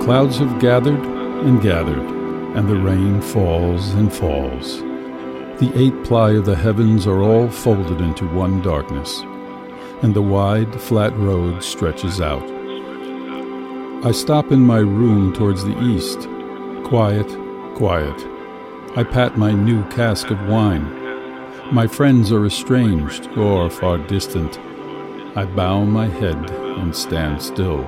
clouds have gathered and gathered, and the rain falls and falls. The eight ply of the heavens are all folded into one darkness, and the wide, flat road stretches out. I stop in my room towards the east. Quiet, quiet. I pat my new cask of wine. My friends are estranged or far distant. I bow my head and stand still.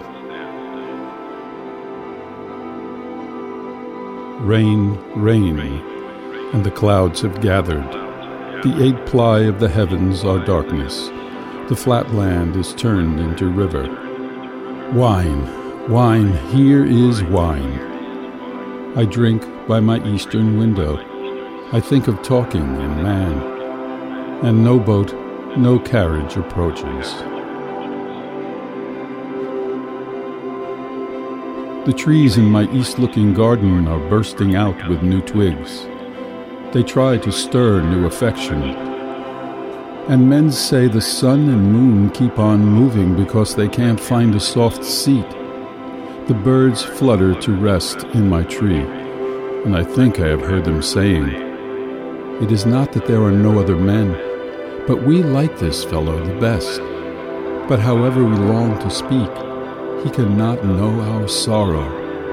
Rain, rain, and the clouds have gathered. The eight ply of the heavens are darkness. The flat land is turned into river. Wine, wine, here is wine. I drink by my eastern window. I think of talking and man, and no boat, no carriage approaches. The trees in my east-looking garden are bursting out with new twigs. They try to stir new affection. And men say the sun and moon keep on moving because they can't find a soft seat. The birds flutter to rest in my tree, and I think I have heard them saying, "It is not that there are no other men, but we like this fellow the best. But however we long to speak, he cannot know our sorrow."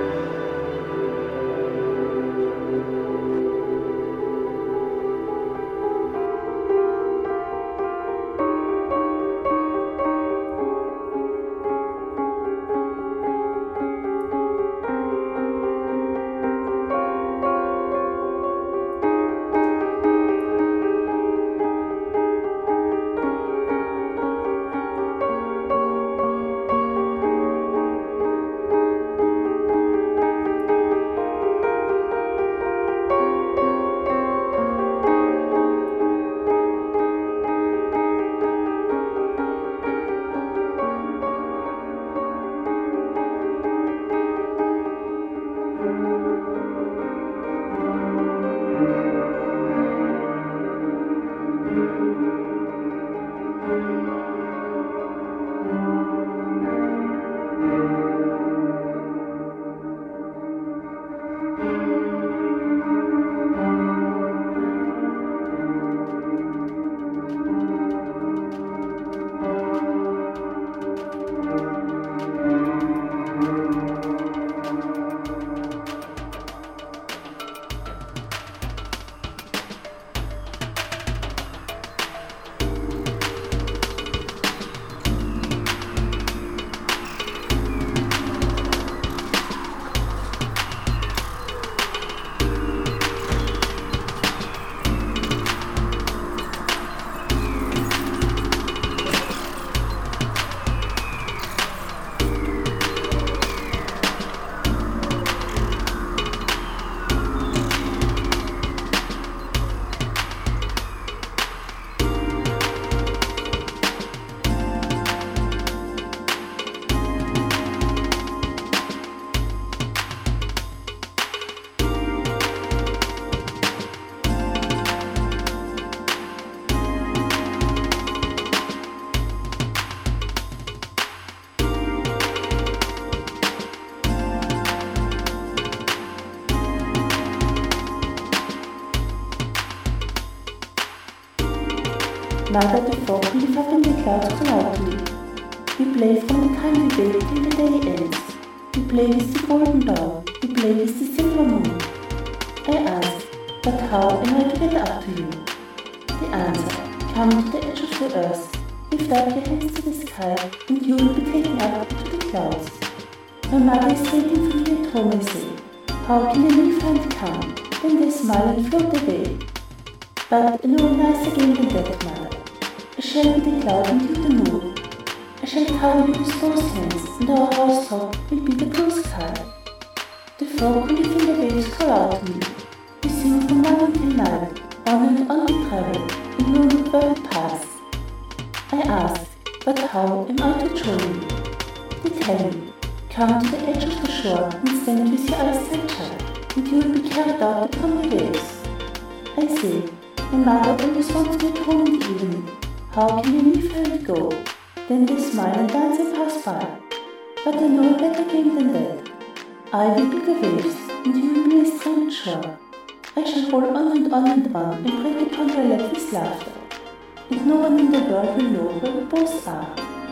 Now that the fog will lift up in the clouds politely, we play from the time we wake till the day ends. We play with the golden dawn, we play with the silver moon. I ask, but how am I to get up to you? The answer, come to the edge of the earth, lift up your hands to the sky, and you will be taken up to the clouds. My mother is waiting for me at home, I say. How can a new friend come? Then they smile and float away. But I know nice again than that, mother. I shall be the cloud and you the moon. I shall cover you with both hands, and our housetop will be the blue sky. The frog who live in the waves call out to me. We sing from morning till night, on and on we travel, and lonely bird pass. I ask, but how am I to join you? They tell me, come to the edge of the shore and stand with your eyes sunshine, and you will be carried out upon the waves. I say, my mother always wants me at home in the evening. How can a new friend go? Then they smile and dance and pass by. But I know a better game than that. I will be the waves, and you will be a strange shore. I shall roll on and break upon your lap with laughter, and no one in the world will know where we both are.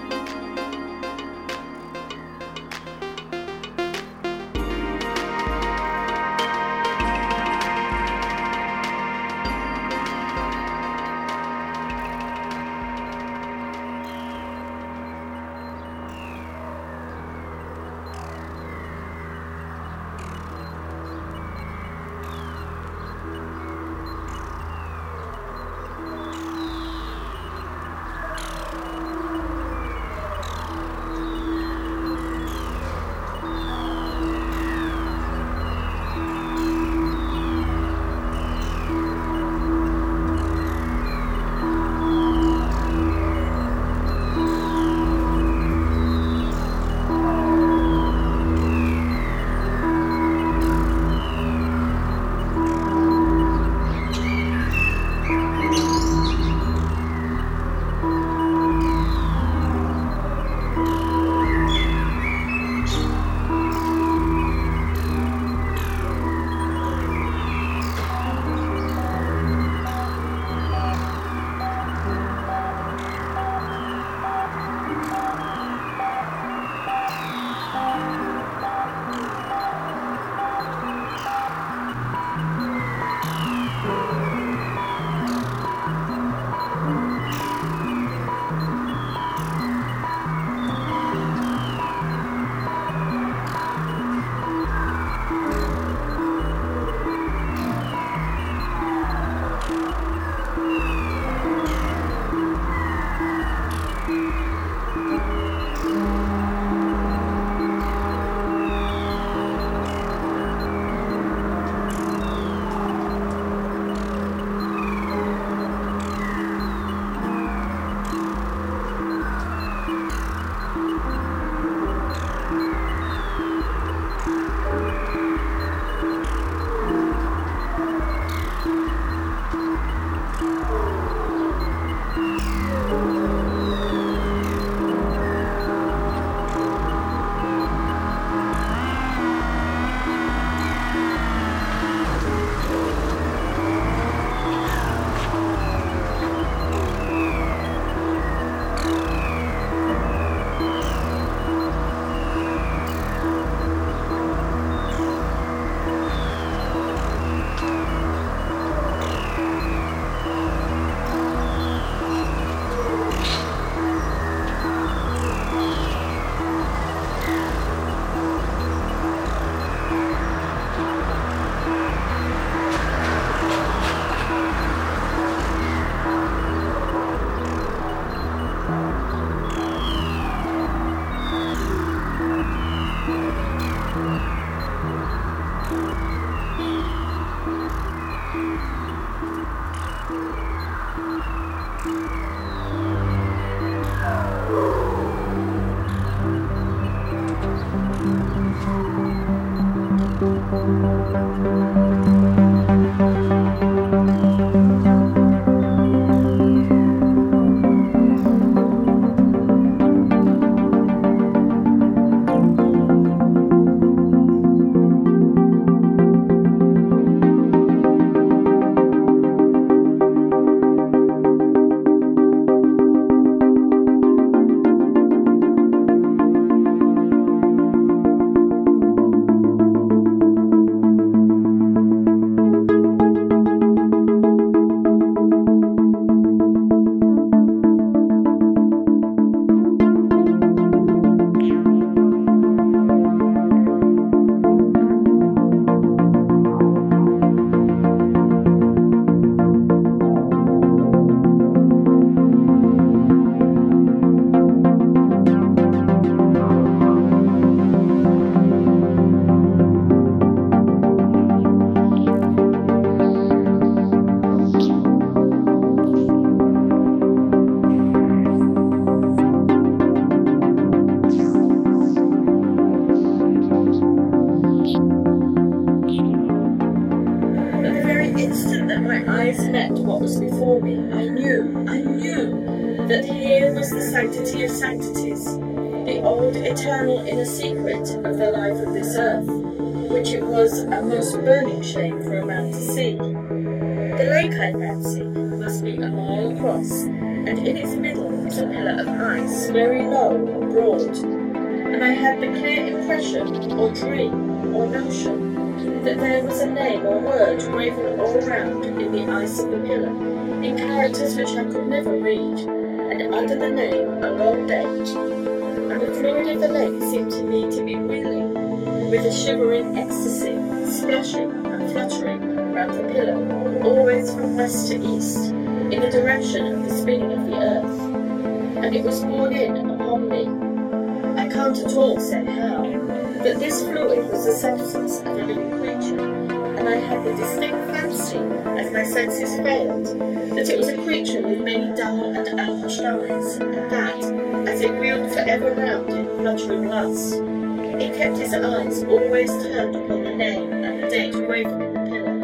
that here was the sanctity of sanctities, the old eternal inner secret of the life of this earth. which it was a most burning shame for a man to see. The lake, I fancy, must be a mile across, and in its middle was a pillar of ice, very low and broad, and I had the clear impression, or dream, or notion, that there was a name or word graven all round in the ice of the pillar, in characters which I could never read, and under the name a long date, and the fluid of the lake seemed to me to be reeling with a shivering ecstasy, splashing and fluttering round the pillar, always from west to east, in the direction of the spinning of the earth, and it was borne in upon me. I can't at all say how, but this fluid was the substance of a living creature, and I had the distinct fancy, as my senses failed, that it was a creature with many dull and anguished eyes, and that, as it wheeled for ever round in fluttering lust, it kept his eyes always turned upon the name and the date graven in the pillar.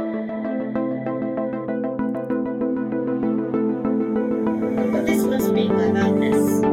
But this must be my madness.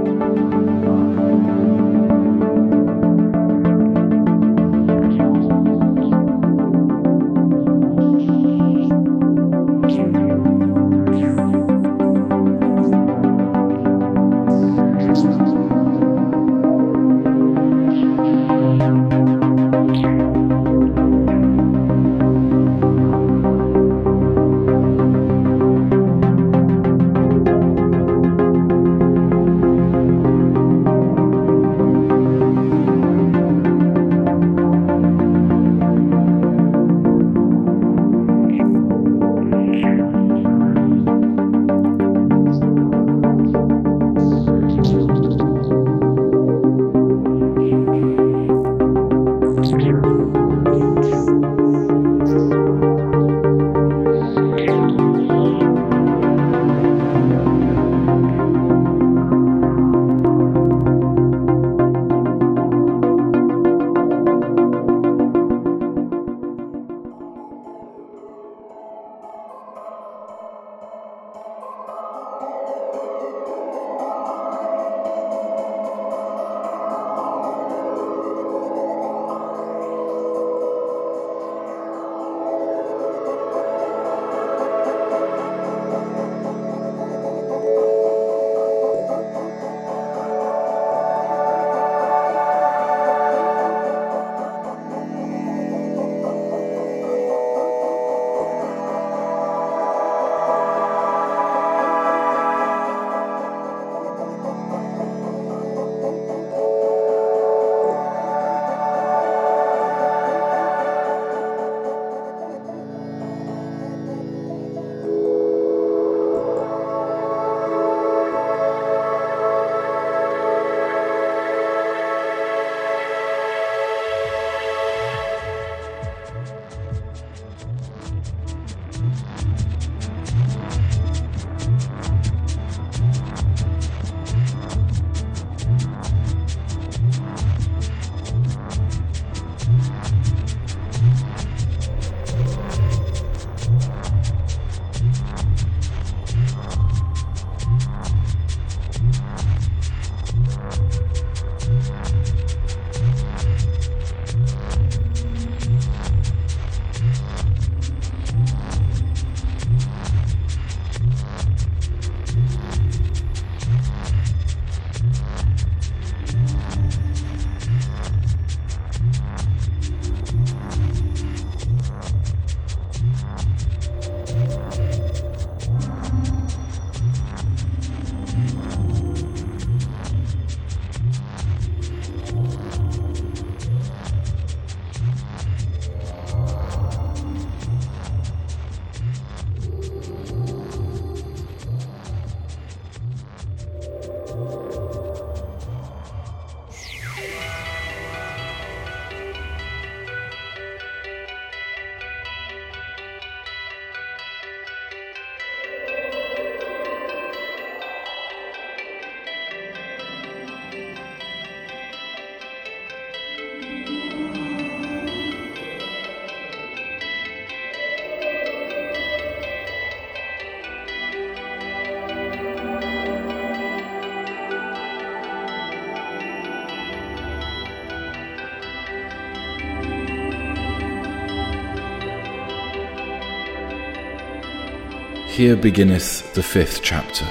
here beginneth the 5th chapter.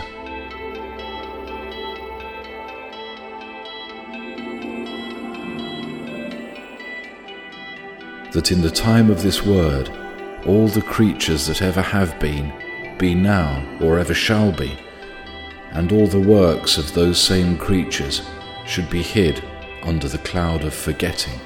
That in the time of this word, all the creatures that ever have been, be now, or ever shall be, and all the works of those same creatures should be hid under the cloud of forgetting.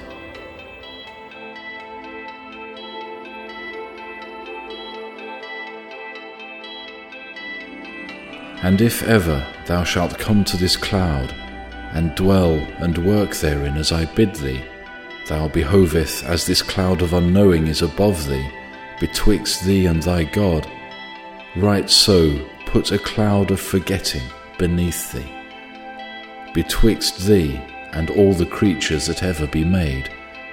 And if ever thou shalt come to this cloud, and dwell and work therein as I bid thee, thou behoveth as this cloud of unknowing is above thee, betwixt thee and thy God, right so put a cloud of forgetting beneath thee, betwixt thee and all the creatures that ever be made.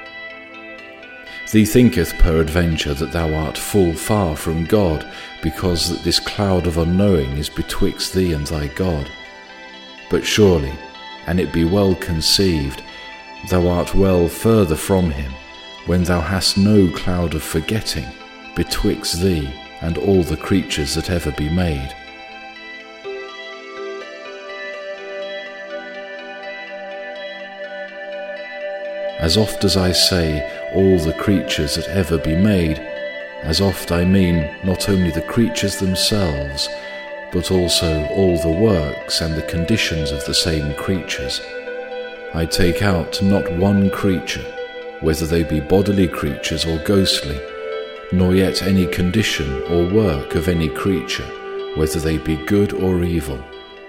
Thee thinketh peradventure that thou art full far from God, because that this cloud of unknowing is betwixt thee and thy God. But surely, and it be well conceived, thou art well further from him, when thou hast no cloud of forgetting betwixt thee and all the creatures that ever be made. As oft as I say all the creatures that ever be made, as oft I mean not only the creatures themselves, but also all the works and the conditions of the same creatures. I take out not one creature, whether they be bodily creatures or ghostly, nor yet any condition or work of any creature, whether they be good or evil.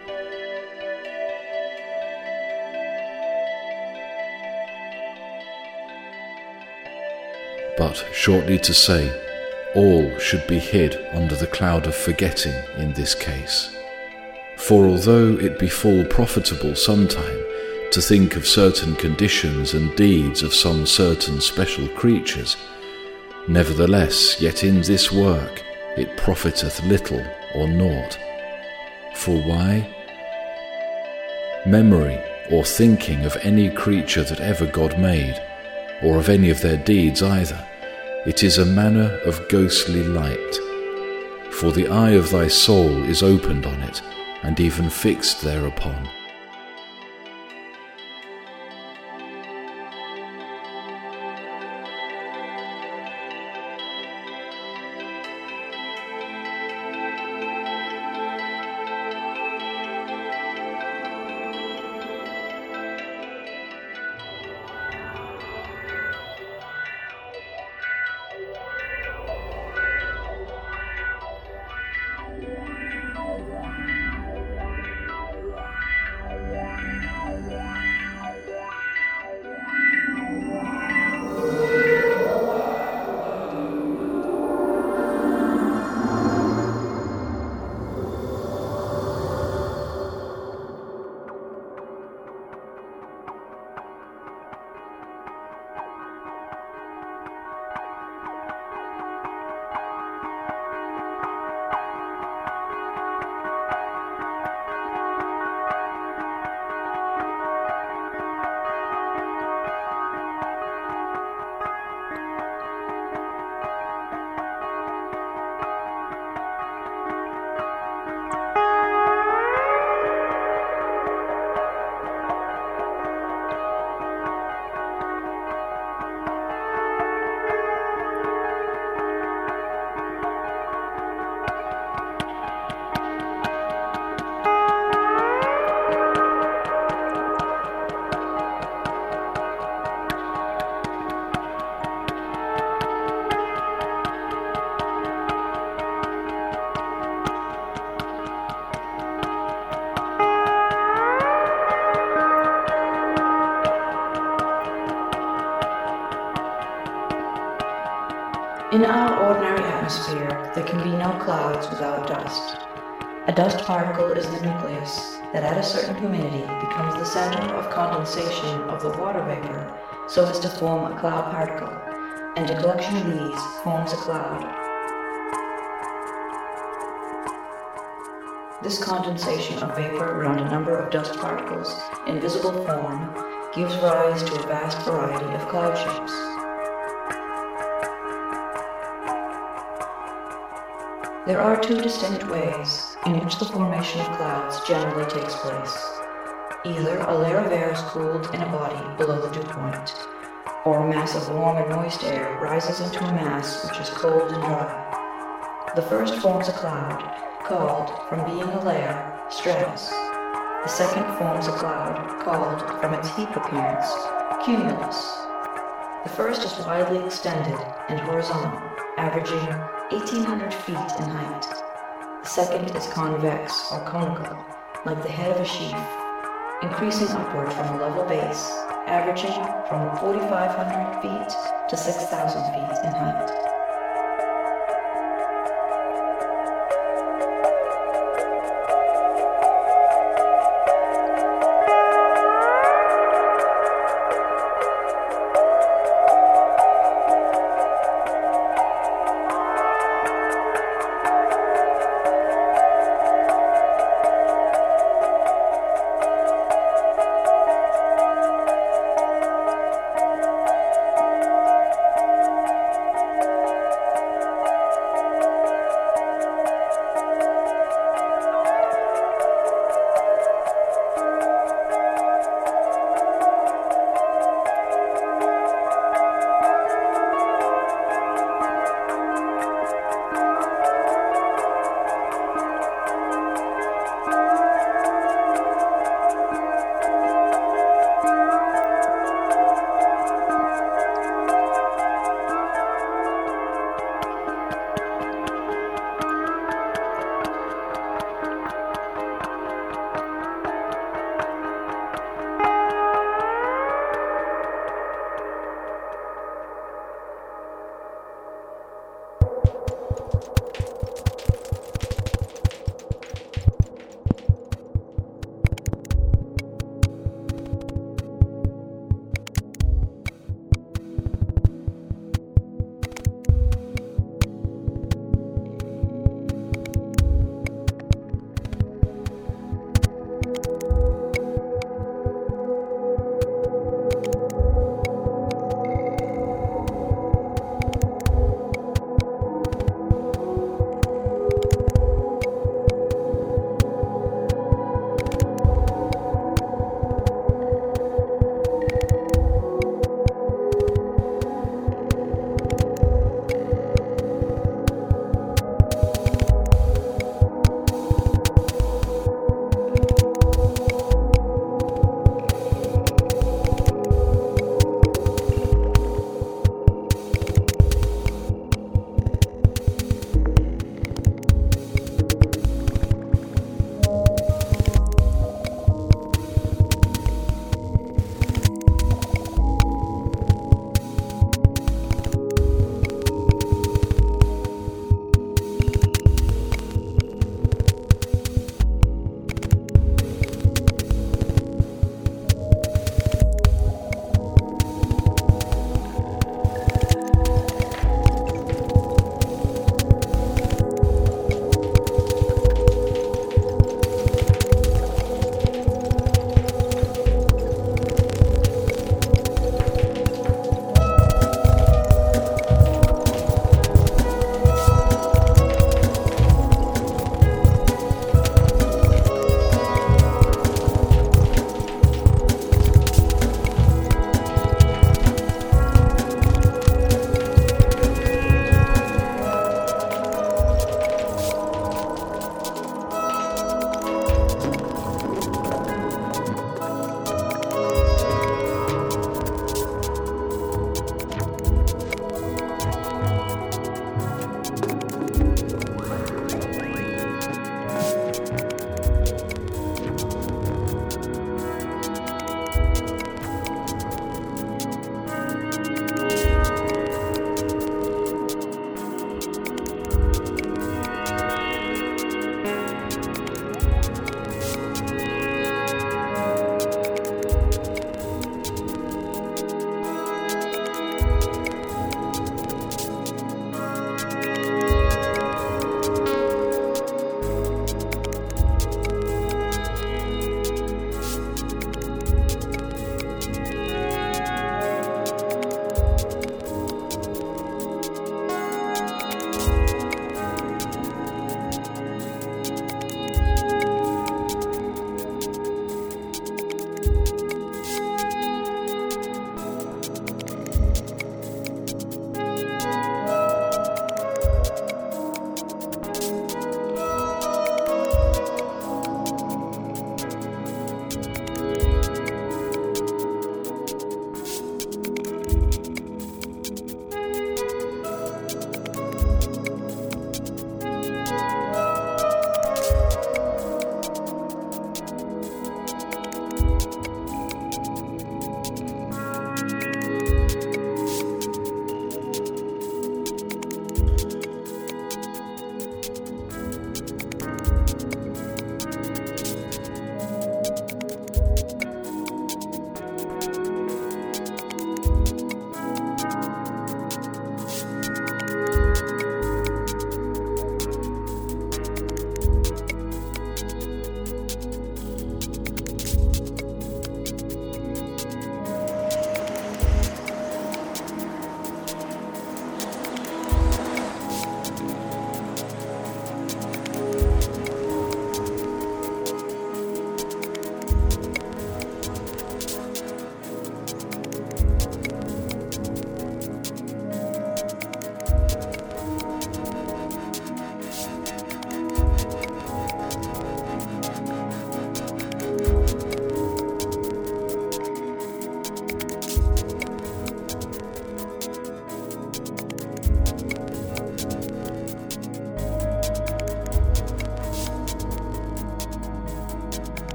But shortly to say, all should be hid under the cloud of forgetting in this case. For although it be full profitable sometime to think of certain conditions and deeds of some certain special creatures, nevertheless yet in this work it profiteth little or naught. For why? Memory or thinking of any creature that ever God made, or of any of their deeds either, it is a manner of ghostly light. For the eye of thy soul is opened on it, and even fixed thereupon. In our ordinary atmosphere, there can be no clouds without dust. A dust particle is the nucleus that at a certain humidity becomes the center of condensation of the water vapor so as to form a cloud particle, and a collection of these forms a cloud. This condensation of vapor around a number of dust particles in visible form gives rise to a vast variety of cloud shapes. There are two distinct ways in which the formation of clouds generally takes place. Either a layer of air is cooled in a body below the dew point, or a mass of warm and moist air rises into a mass which is cold and dry. The first forms a cloud, called, from being a layer, stratus. The second forms a cloud, called, from its heap appearance, cumulus. The first is widely extended and horizontal, averaging 1,800 feet in height. The second is convex or conical, like the head of a sheaf, increasing upward from a level base, averaging from 4,500 feet to 6,000 feet in height.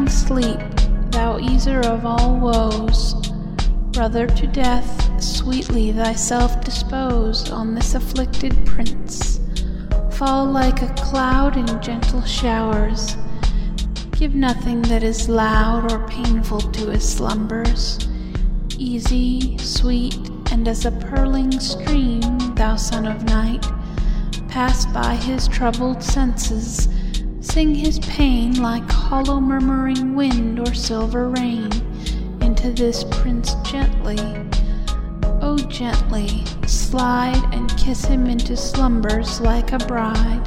sleep, thou easer of all woes. Brother to death, sweetly thyself dispose on this afflicted prince. Fall like a cloud in gentle showers. Give nothing that is loud or painful to his slumbers. Easy, sweet, and as a purling stream, thou son of night, pass by his troubled senses. Sing his pain like hollow murmuring wind or silver rain into this prince gently. Oh, gently slide and kiss him into slumbers like a bride.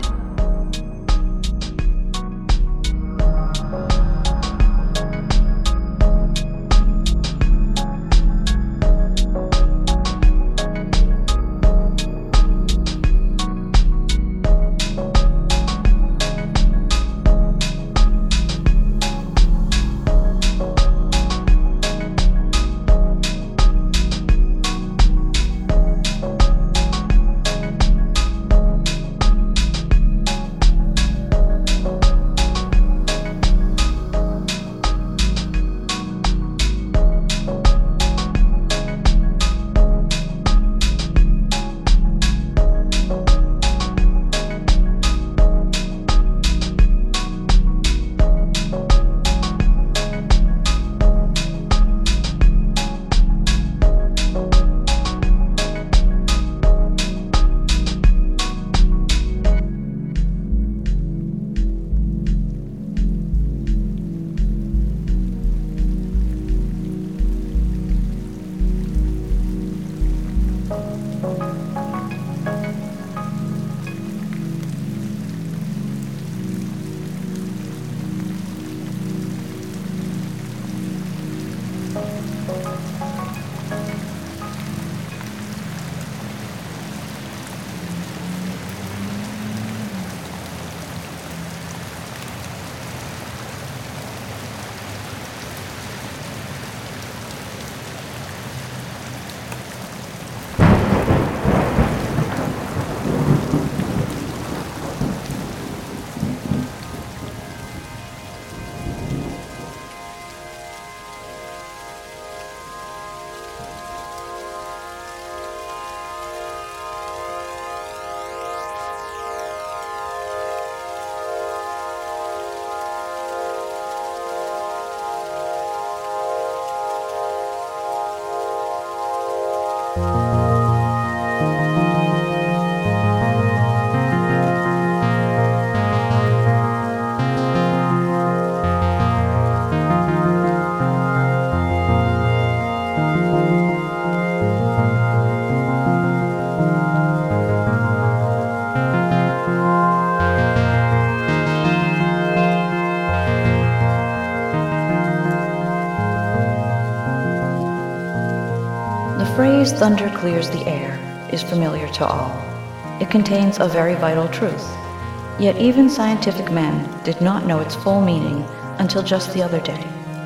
The phrase "thunder clears the air" is familiar to all. It contains a very vital truth, yet even scientific men did not know its full meaning until just the other day.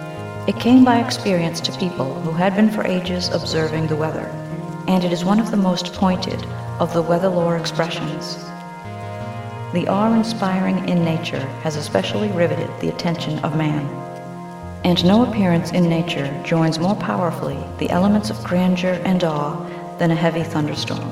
It came by experience to people who had been for ages observing the weather, and it is one of the most pointed of the weather lore expressions. The awe-inspiring in nature has especially riveted the attention of man. And no appearance in nature joins more powerfully the elements of grandeur and awe than a heavy thunderstorm.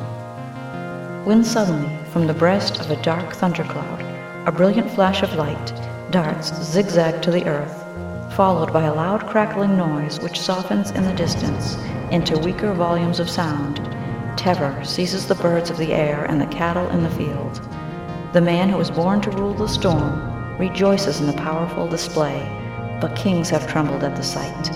When suddenly, from the breast of a dark thundercloud, a brilliant flash of light darts zigzag to the earth, followed by a loud crackling noise which softens in the distance into weaker volumes of sound, terror seizes the birds of the air and the cattle in the field. The man who was born to rule the storm rejoices in the powerful display, but kings have trembled at the sight.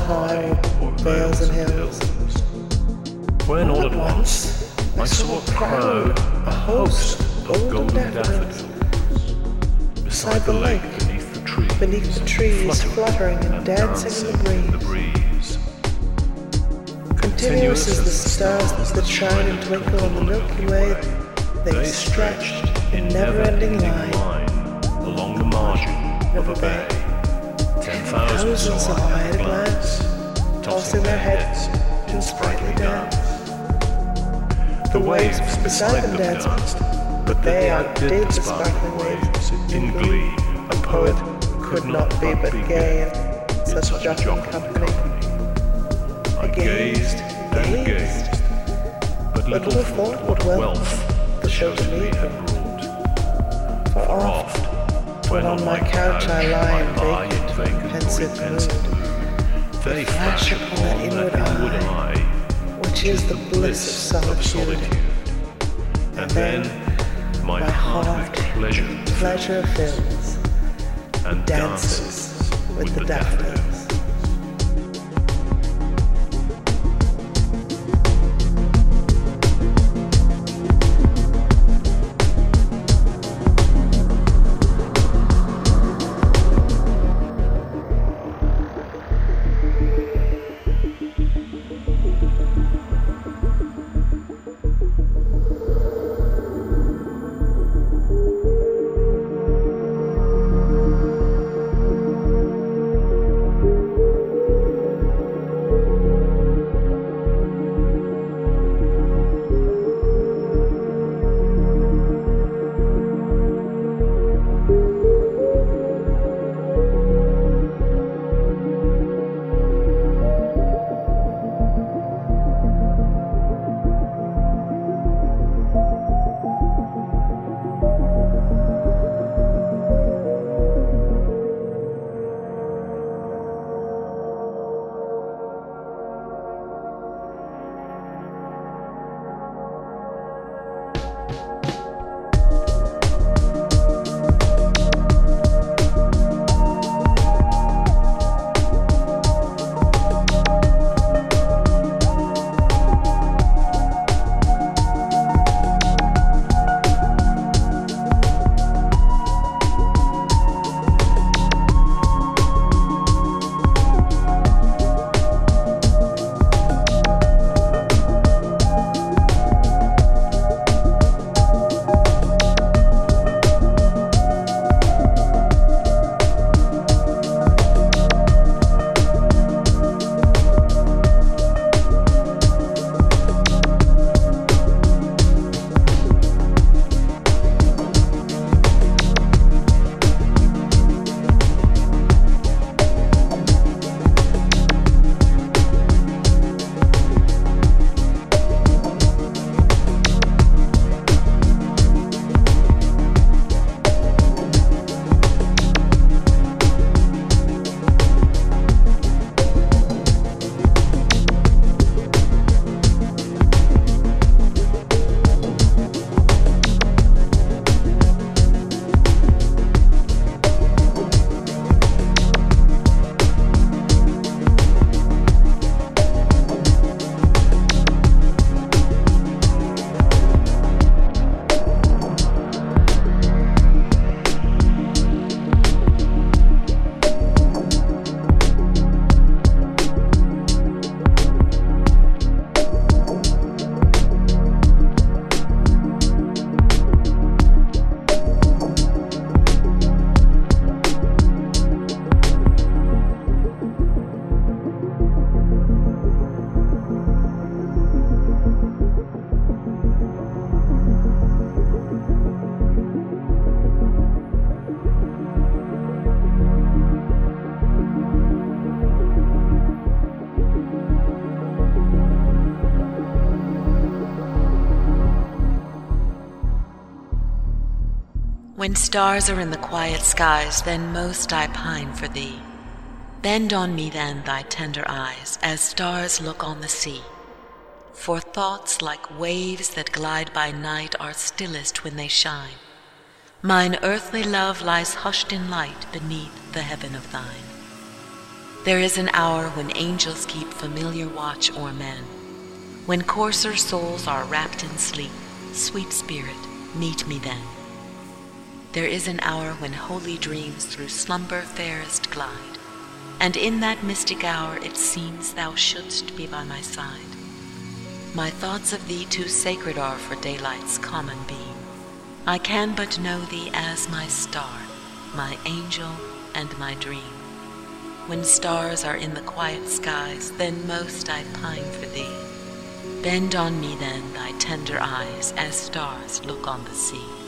high o'er vales and hills, when all at once I saw a crowd, a host of golden daffodils, beside the lake, beneath the trees, fluttering and dancing in the breeze. Continuous as the stars that shine and twinkle on the Milky Way, they stretched in never-ending line along the margin of a bay. 10,000 saw I at a glance, tossing their heads in sprightly dance. The waves beside them danced, but they outdid the sparkling waves in glee. A poet could not be but gay in such jocund company. I gazed and gazed, but little thought what wealth the show to me had brought. For oft, when on my couch I lie in vacant, pensive mood, they flash upon that inward eye, which is the bliss of solitude. And then my heart with pleasure fills, and dances with the daffodils. When stars are in the quiet skies, then most I pine for thee. Bend on me then thy tender eyes, as stars look on the sea. For thoughts like waves that glide by night are stillest when they shine. Mine earthly love lies hushed in light beneath the heaven of thine. There is an hour when angels keep familiar watch o'er men, when coarser souls are wrapped in sleep. Sweet Spirit, meet me then. There is an hour when holy dreams through slumber fairest glide, and in that mystic hour it seems thou shouldst be by my side. My thoughts of thee too sacred are for daylight's common beam. I can but know thee as my star, my angel and my dream. When stars are in the quiet skies, then most I pine for thee. Bend on me then thy tender eyes, as stars look on the sea.